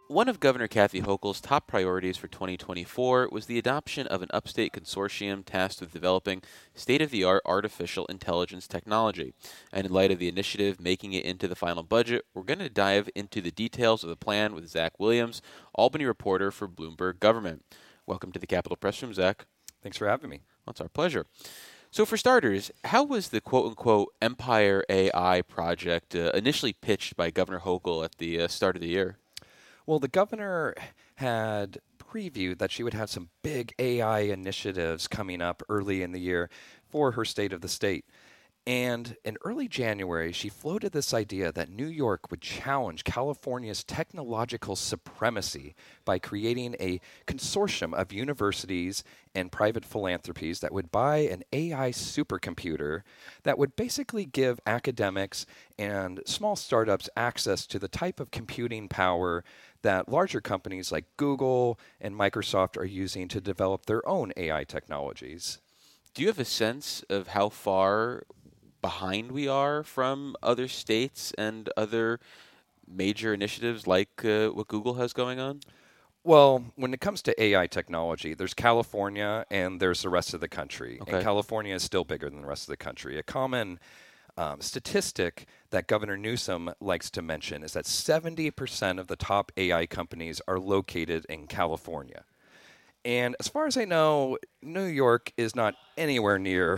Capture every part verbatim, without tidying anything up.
One of Governor Kathy Hochul's top priorities for twenty twenty-four was the adoption of an upstate consortium tasked with developing state of the art artificial intelligence technology. And in light of the initiative making it into the final budget, we're going to dive into the details of the plan with Zach Williams, Albany reporter for Bloomberg Government. Welcome to the Capitol Press Room, Zach. Thanks for having me. Well, it's our pleasure. So for starters, how was the quote-unquote Empire A I project uh, initially pitched by Governor Hochul at the uh, start of the year? Well, the governor had previewed that she would have some big A I initiatives coming up early in the year for her state of the state. And in early January, she floated this idea that New York would challenge California's technological supremacy by creating a consortium of universities and private philanthropies that would buy an A I supercomputer that would basically give academics and small startups access to the type of computing power that larger companies like Google and Microsoft are using to develop their own A I technologies. Do you have a sense of how far behind we are from other states and other major initiatives like uh, what Google has going on? Well, when it comes to A I technology, there's California and there's the rest of the country. Okay. And California is still bigger than the rest of the country. A common um, statistic that Governor Newsom likes to mention is that seventy percent of the top A I companies are located in California. And as far as I know, New York is not anywhere near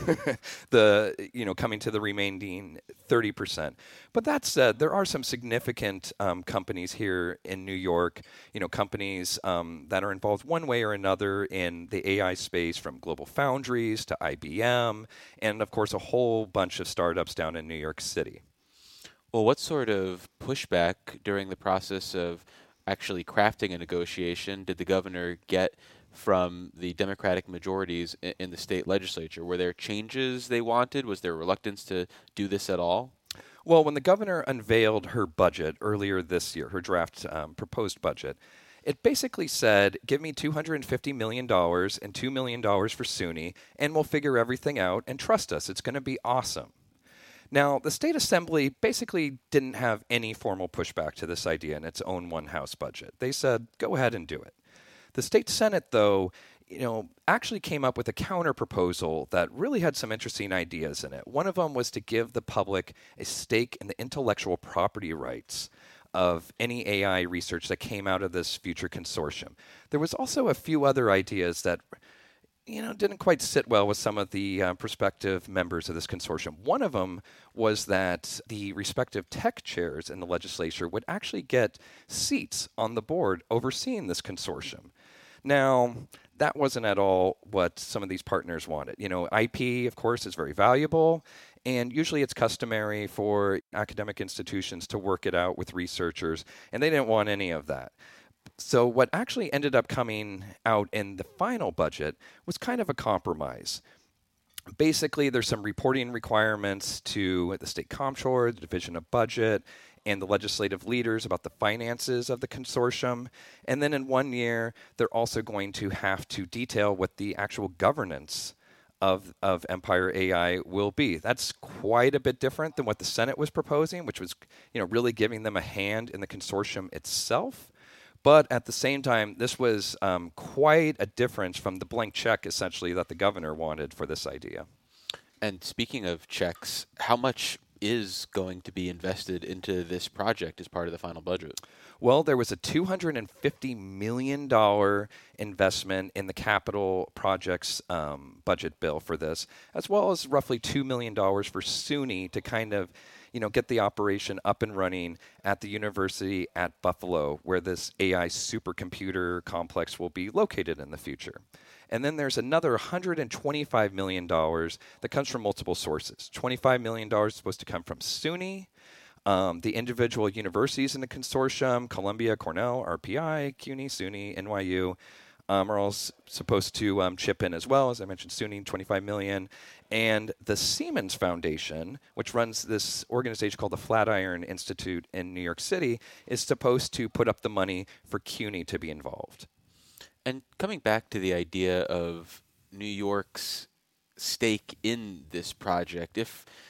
the, you know, coming to the remaining thirty percent. But that said, there are some significant um, companies here in New York, you know, companies um, that are involved one way or another in the A I space, from Global Foundries to I B M, and of course a whole bunch of startups down in New York City. Well, what sort of pushback during the process of actually crafting a negotiation did the governor get from the Democratic majorities in, in the state legislature? Were there changes they wanted? Was there reluctance to do this at all? Well, when the governor unveiled her budget earlier this year, her draft um, proposed budget, it basically said, give me two hundred fifty million dollars and two million dollars for SUNY, and we'll figure everything out, and trust us, it's going to be awesome. Now, the state assembly basically didn't have any formal pushback to this idea in its own one-house budget. They said, go ahead and do it. The state senate, though, you know, actually came up with a counter-proposal that really had some interesting ideas in it. One of them was to give the public a stake in the intellectual property rights of any A I research that came out of this future consortium. There was also a few other ideas that you know, didn't quite sit well with some of the uh, prospective members of this consortium. One of them was that the respective tech chairs in the legislature would actually get seats on the board overseeing this consortium. Now, that wasn't at all what some of these partners wanted. You know, I P, of course, is very valuable, and usually it's customary for academic institutions to work it out with researchers, and they didn't want any of that. So what actually ended up coming out in the final budget was kind of a compromise. Basically, there's some reporting requirements to the state comptroller, the Division of Budget, and the legislative leaders about the finances of the consortium. And then in one year, they're also going to have to detail what the actual governance of, of Empire A I will be. That's quite a bit different than what the Senate was proposing, which was, you know, really giving them a hand in the consortium itself. But at the same time, this was um, quite a difference from the blank check, essentially, that the governor wanted for this idea. And speaking of checks, how much is going to be invested into this project as part of the final budget? Well, there was a two hundred fifty million dollars investment in the capital projects um, budget bill for this, as well as roughly two million dollars for SUNY to kind of you know, get the operation up and running at the university at Buffalo, where this A I supercomputer complex will be located in the future. And then there's another one hundred twenty-five million dollars that comes from multiple sources. twenty-five million dollars is supposed to come from SUNY, um, the individual universities in the consortium, Columbia, Cornell, R P I, CUNY, SUNY, N Y U, um, are all s- supposed to um, chip in as well. As I mentioned, SUNY, twenty-five million dollars. And the Siemens Foundation, which runs this organization called the Flatiron Institute in New York City, is supposed to put up the money for CUNY to be involved. And coming back to the idea of New York's stake in this project, if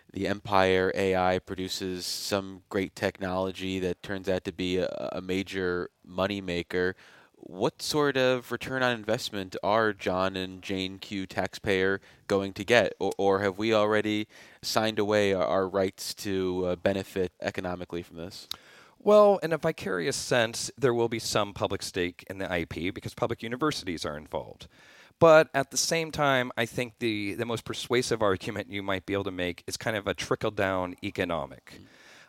the Empire A I produces some great technology that turns out to be a, a major moneymaker. What sort of return on investment are John and Jane Q taxpayer going to get? Or, or have we already signed away our, our rights to uh, benefit economically from this? Well, in a vicarious sense, there will be some public stake in the I P because public universities are involved. But at the same time, I think the, the most persuasive argument you might be able to make is kind of a trickle-down economic.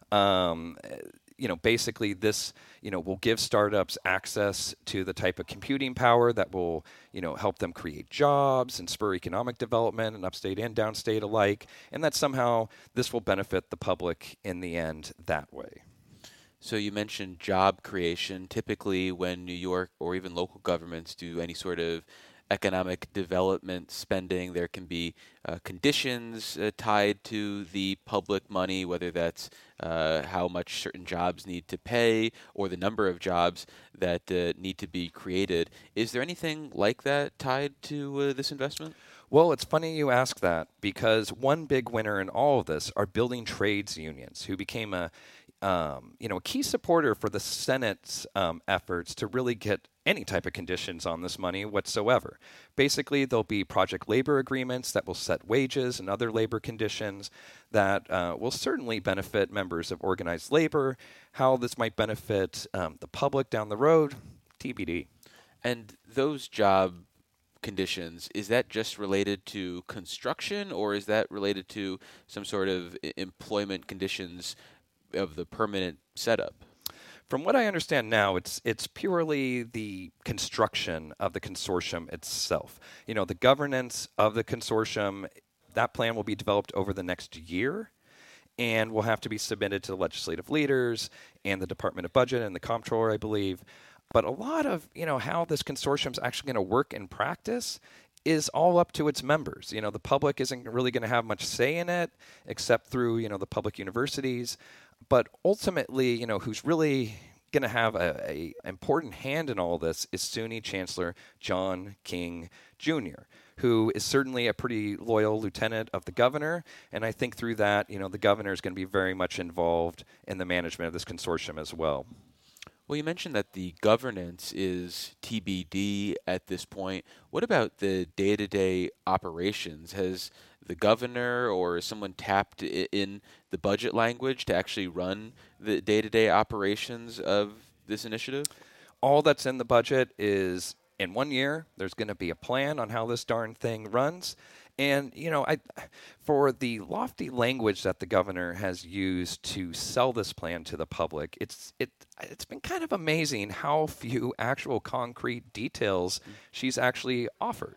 Um, you know, basically this, you know, will give startups access to the type of computing power that will, you know, help them create jobs and spur economic development in upstate and downstate alike, and that somehow this will benefit the public in the end that way. So you mentioned job creation. Typically, when New York or even local governments do any sort of economic development spending, there can be uh, conditions uh, tied to the public money, whether that's uh, how much certain jobs need to pay or the number of jobs that uh, need to be created. Is there anything like that tied to uh, this investment? Well, it's funny you ask that because one big winner in all of this are building trades unions, who became a um, you know a key supporter for the Senate's um, efforts to really get any type of conditions on this money whatsoever. Basically, there'll be project labor agreements that will set wages and other labor conditions that uh, will certainly benefit members of organized labor. How this might benefit um, the public down the road, T B D. And those job conditions, is that just related to construction, or is that related to some sort of employment conditions of the permanent setup? From what I understand now, it's it's purely the construction of the consortium itself. You know, the governance of the consortium, that plan will be developed over the next year and will have to be submitted to the legislative leaders and the Department of Budget and the Comptroller, I believe. But a lot of, you know, how this consortium is actually going to work in practice is all up to its members. You know, the public isn't really going to have much say in it except through, you know, the public universities. But ultimately, you know, who's really going to have a, a important hand in all this is SUNY Chancellor John King Junior, who is certainly a pretty loyal lieutenant of the governor. And I think through that, you know, the governor is going to be very much involved in the management of this consortium as well. Well, you mentioned that the governance is T B D at this point. What about the day-to-day operations? Has the governor or someone tapped in the budget language to actually run the day-to-day operations of this initiative? All that's in the budget is in one year, there's going to be a plan on how this darn thing runs. And, you know, I, for the lofty language that the governor has used to sell this plan to the public, it's it it's been kind of amazing how few actual concrete details she's actually offered.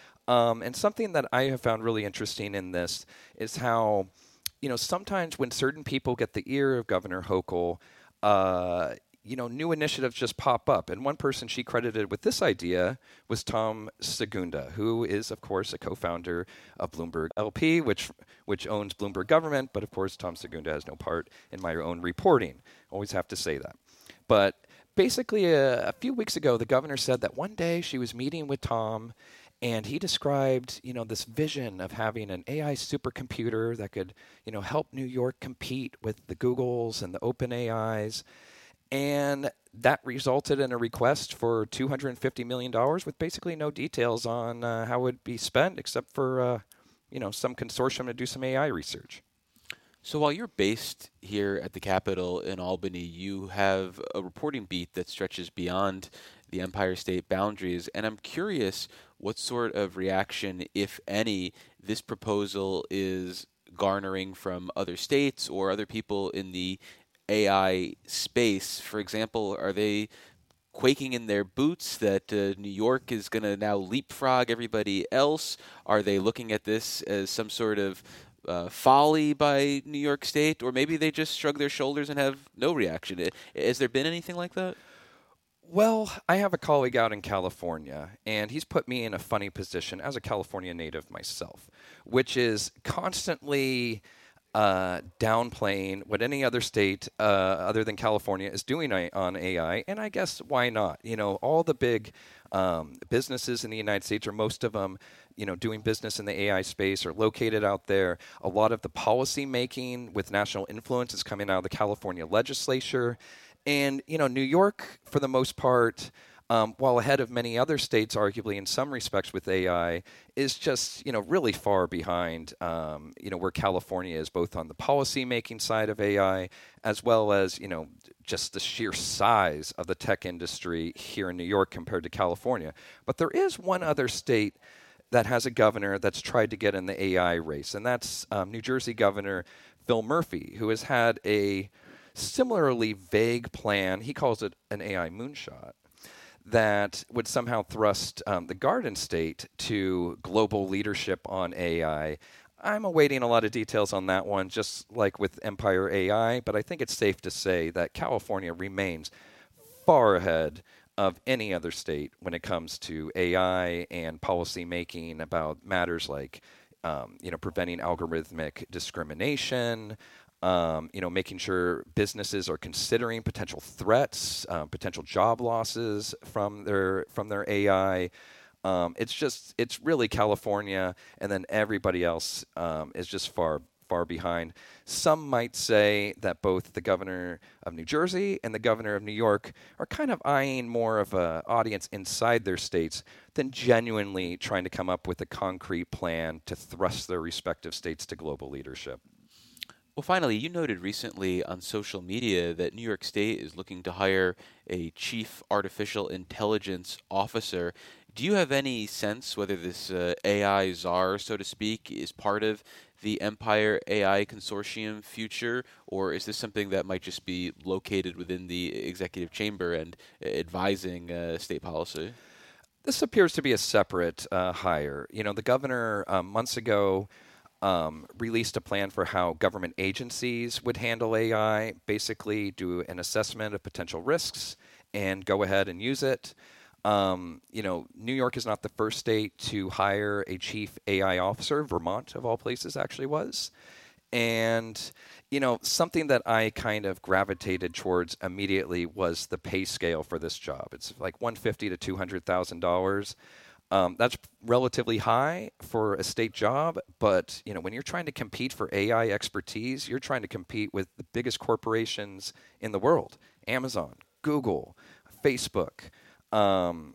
Um, and something that I have found really interesting in this is how, you know, sometimes when certain people get the ear of Governor Hochul, uh, you know, new initiatives just pop up. And one person she credited with this idea was Tom Segunda, who is, of course, a co-founder of Bloomberg L P, which which owns Bloomberg Government. But, of course, Tom Segunda has no part in my own reporting. Always have to say that. But basically, a, a few weeks ago, the governor said that one day she was meeting with Tom, and he described, you know, this vision of having an A I supercomputer that could, you know, help New York compete with the Googles and the OpenAIs. And that resulted in a request for two hundred fifty million dollars with basically no details on uh, how it would be spent except for, uh, you know, some consortium to do some A I research. So while you're based here at the Capitol in Albany, you have a reporting beat that stretches beyond the Empire State boundaries. And I'm curious what sort of reaction, if any, this proposal is garnering from other states or other people in the A I space. For example, are they quaking in their boots that uh, New York is going to now leapfrog everybody else? Are they looking at this as some sort of uh, folly by New York State? Or maybe they just shrug their shoulders and have no reaction? Has there been anything like that? Well, I have a colleague out in California, and he's put me in a funny position as a California native myself, which is constantly uh, downplaying what any other state uh, other than California is doing on A I. And I guess why not? You know, all the big um, businesses in the United States, or most of them, you know, doing business in the A I space are located out there. A lot of the policy making with national influence is coming out of the California legislature. And, you know, New York, for the most part, Um, while ahead of many other states, arguably in some respects with A I, is just, you know, really far behind, um, you know, where California is, both on the policy-making side of A I, as well as, you know, just the sheer size of the tech industry here in New York compared to California. But there is one other state that has a governor that's tried to get in the A I race, and that's um, New Jersey Governor Phil Murphy, who has had a similarly vague plan. He calls it an A I moonshot, that would somehow thrust um, the Garden State to global leadership on A I. I'm awaiting a lot of details on that one, just like with Empire A I, but I think it's safe to say that California remains far ahead of any other state when it comes to A I and policy making about matters like um, you know, preventing algorithmic discrimination, Um, you know, making sure businesses are considering potential threats, uh, potential job losses from their from their A I. Um, it's just it's really California, and then everybody else um, is just far far behind. Some might say that both the governor of New Jersey and the governor of New York are kind of eyeing more of an audience inside their states than genuinely trying to come up with a concrete plan to thrust their respective states to global leadership. Well, finally, you noted recently on social media that New York State is looking to hire a chief artificial intelligence officer. Do you have any sense whether this uh, A I czar, so to speak, is part of the Empire A I consortium future, or is this something that might just be located within the executive chamber and advising uh, state policy? This appears to be a separate uh, hire. You know, the governor um, months ago Um, released a plan for how government agencies would handle A I, basically do an assessment of potential risks and go ahead and use it. Um, you know, New York is not the first state to hire a chief A I officer. Vermont, of all places, actually was. And, you know, something that I kind of gravitated towards immediately was the pay scale for this job. It's like one hundred fifty thousand to two hundred thousand dollars. Um, that's relatively high for a state job, but you know, when you're trying to compete for A I expertise, you're trying to compete with the biggest corporations in the world: Amazon, Google, Facebook, um,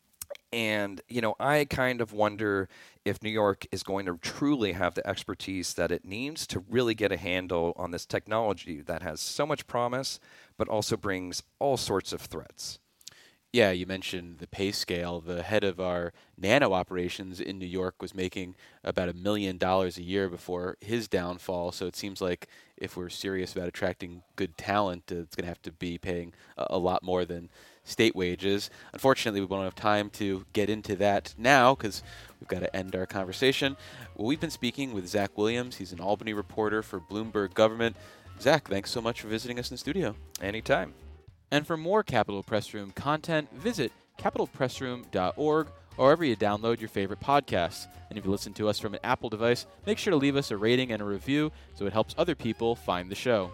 and you know, I kind of wonder if New York is going to truly have the expertise that it needs to really get a handle on this technology that has so much promise, but also brings all sorts of threats. Yeah, you mentioned the pay scale. The head of our nano operations in New York was making about a million dollars a year before his downfall. So it seems like if we're serious about attracting good talent, uh, it's going to have to be paying a, a lot more than state wages. Unfortunately, we won't have time to get into that now because we've got to end our conversation. Well, we've been speaking with Zach Williams. He's an Albany reporter for Bloomberg Government. Zach, thanks so much for visiting us in the studio. Anytime. And for more Capitol Press Room content, visit capital press room dot org or wherever you download your favorite podcasts. And if you listen to us from an Apple device, make sure to leave us a rating and a review so it helps other people find the show.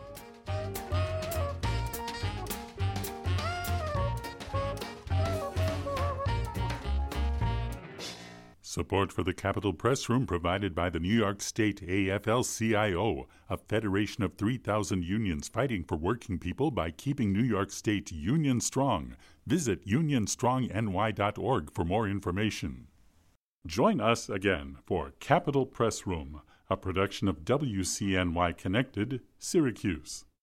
Support for the Capitol Press Room provided by the New York State A F L C I O, a federation of three thousand unions fighting for working people by keeping New York State union strong. Visit union strong n y dot org for more information. Join us again for Capitol Press Room, a production of W C N Y Connected, Syracuse.